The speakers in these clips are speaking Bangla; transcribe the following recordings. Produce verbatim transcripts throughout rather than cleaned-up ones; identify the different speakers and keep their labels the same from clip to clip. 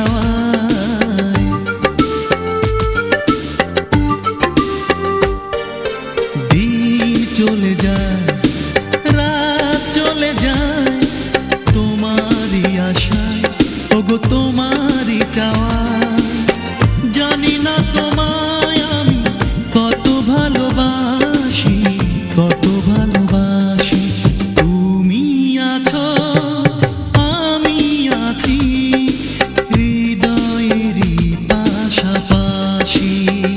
Speaker 1: চাওয়ায়। দিন চলে যায়, রাত চলে যায়, তোমারই আশায়, ওগো তোমারই চাওয়ায়। জানি না তোমায় আমি কত ভালোবাসি, কত ভালোবাসি। তুমি আছো, আমি আছি, হৃদয়েরই পাশাপাশি।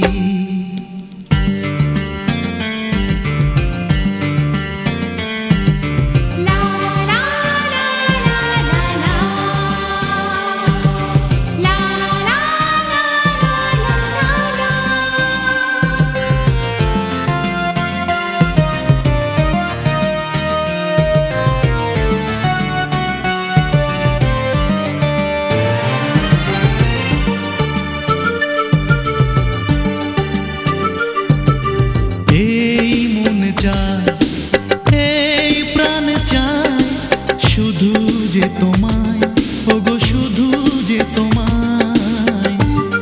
Speaker 1: এই প্রাণ চায় শুধু যে তোমায়, ওগো শুধু যে তোমায়।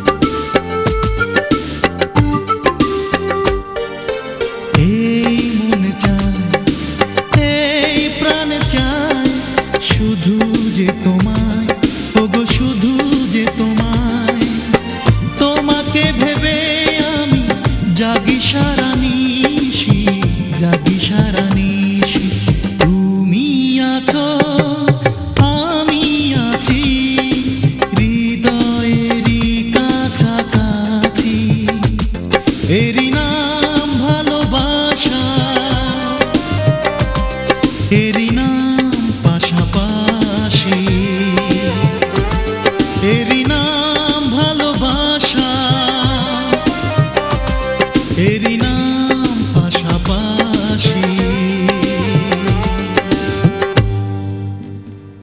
Speaker 1: এই মন চায়, এই প্রাণ চায় শুধু যে তোমায়, ওগো